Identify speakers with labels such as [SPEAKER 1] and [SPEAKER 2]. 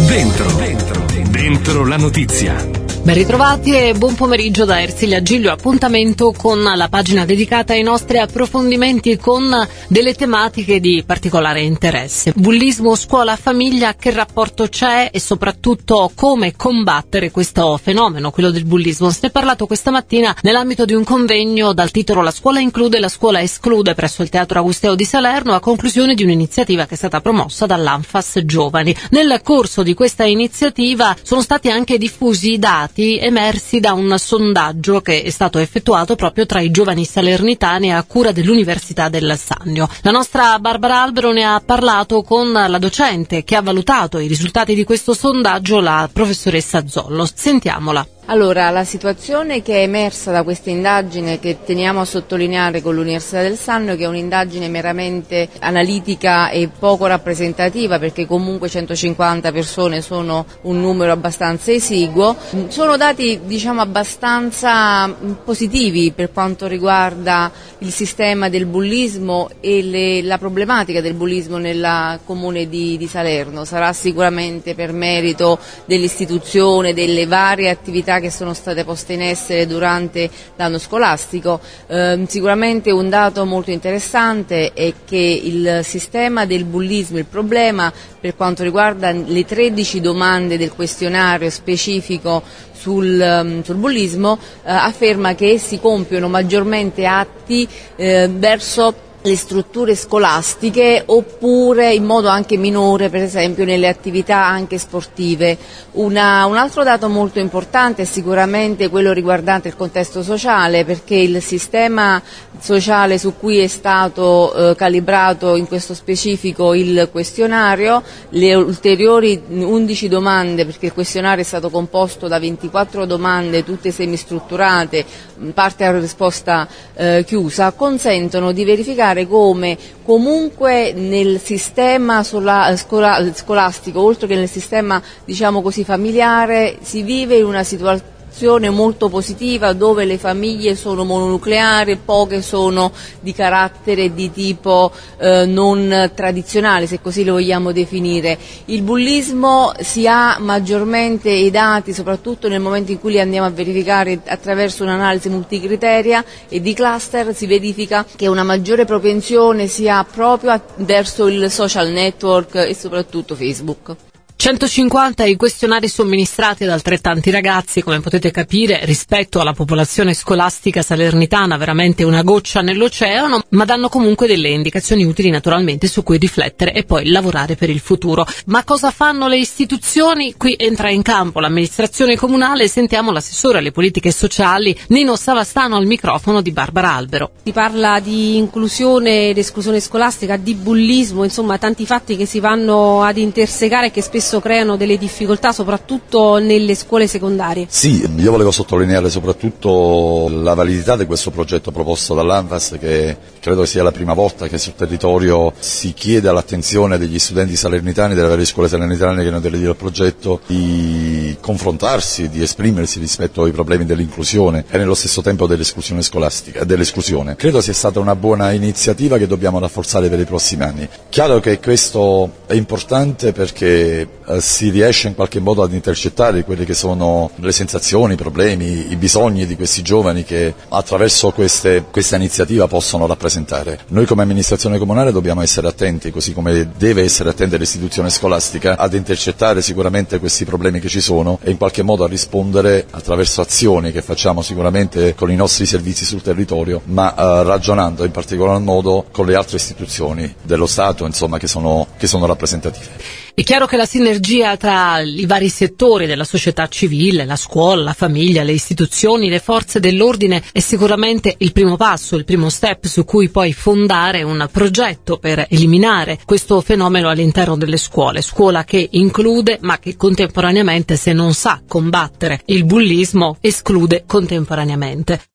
[SPEAKER 1] Dentro la notizia.
[SPEAKER 2] Ben ritrovati e buon pomeriggio da Ersilia Giglio. Appuntamento con la pagina dedicata ai nostri approfondimenti con delle tematiche di particolare interesse. Bullismo, scuola, famiglia, che rapporto c'è e soprattutto come combattere questo fenomeno, quello del bullismo. Si è parlato questa mattina nell'ambito di un convegno dal titolo La scuola include, la scuola esclude presso il Teatro Agusteo di Salerno, a conclusione di un'iniziativa che è stata promossa dall'Anfas Giovani. Nel corso di questa iniziativa sono stati anche diffusi i dati emersi da un sondaggio che è stato effettuato proprio tra i giovani salernitani a cura dell'Università del Sannio. La nostra Barbara Albero ne ha parlato con la docente che ha valutato i risultati di questo sondaggio, la professoressa Zollo. Sentiamola.
[SPEAKER 3] Allora, la situazione che è emersa da questa indagine, che teniamo a sottolineare con l'Università del Sannio, che è un'indagine meramente analitica e poco rappresentativa, perché comunque 150 persone sono un numero abbastanza esiguo, sono dati abbastanza positivi per quanto riguarda il sistema del bullismo e la problematica del bullismo nel comune di Salerno. Sarà sicuramente per merito dell'istituzione, delle varie attività che sono state poste in essere durante l'anno scolastico. Sicuramente un dato molto interessante è che il sistema del bullismo, il problema per quanto riguarda le 13 domande del questionario specifico sul bullismo, afferma che si compiono maggiormente atti verso le strutture scolastiche oppure in modo anche minore, per esempio nelle attività anche sportive. Un altro dato molto importante è sicuramente quello riguardante il contesto sociale, perché il sistema sociale su cui è stato calibrato in questo specifico il questionario, le ulteriori 11 domande, perché il questionario è stato composto da 24 domande, tutte semistrutturate, parte a risposta chiusa, consentono di verificare come comunque nel sistema scolastico, oltre che nel sistema familiare, si vive in una situazione molto positiva, dove le famiglie sono mononucleari, poche sono di carattere di tipo non tradizionale, se così lo vogliamo definire. Il bullismo si ha maggiormente i dati, soprattutto nel momento in cui li andiamo a verificare attraverso un'analisi multicriteria e di cluster, si verifica che una maggiore propensione si ha proprio verso il social network e soprattutto Facebook.
[SPEAKER 2] 150 i questionari somministrati da altrettanti ragazzi, come potete capire, rispetto alla popolazione scolastica salernitana, veramente una goccia nell'oceano, ma danno comunque delle indicazioni utili naturalmente su cui riflettere e poi lavorare per il futuro. Ma cosa fanno le istituzioni? Qui entra in campo l'amministrazione comunale. Sentiamo l'assessore alle politiche sociali Nino Savastano al microfono di Barbara Albero.
[SPEAKER 4] Si parla di inclusione ed esclusione scolastica, di bullismo, insomma tanti fatti che si vanno ad intersecare e che spesso creano delle difficoltà soprattutto nelle scuole secondarie.
[SPEAKER 5] Sì, io volevo sottolineare soprattutto la validità di questo progetto proposto dall'Anfas, che credo sia la prima volta che sul territorio si chiede all'attenzione degli studenti salernitani, delle varie scuole salernitane che hanno aderito al progetto, di confrontarsi, di esprimersi rispetto ai problemi dell'inclusione e nello stesso tempo dell'esclusione scolastica, dell'esclusione. Credo sia stata una buona iniziativa che dobbiamo rafforzare per i prossimi anni. Chiaro che questo è importante perché si riesce in qualche modo ad intercettare quelle che sono le sensazioni, i problemi, i bisogni di questi giovani che attraverso questa iniziativa possono rappresentare. Noi come amministrazione comunale dobbiamo essere attenti, così come deve essere attenta l'istituzione scolastica, ad intercettare sicuramente questi problemi che ci sono e in qualche modo a rispondere attraverso azioni che facciamo sicuramente con i nostri servizi sul territorio, ma ragionando in particolar modo con le altre istituzioni dello Stato, insomma, che sono rappresentative.
[SPEAKER 2] È chiaro che la sinergia tra i vari settori della società civile, la scuola, la famiglia, le istituzioni, le forze dell'ordine è sicuramente il primo passo, il primo step su cui poi fondare un progetto per eliminare questo fenomeno all'interno delle scuole. Scuola che include, ma che contemporaneamente, se non sa combattere il bullismo, esclude contemporaneamente.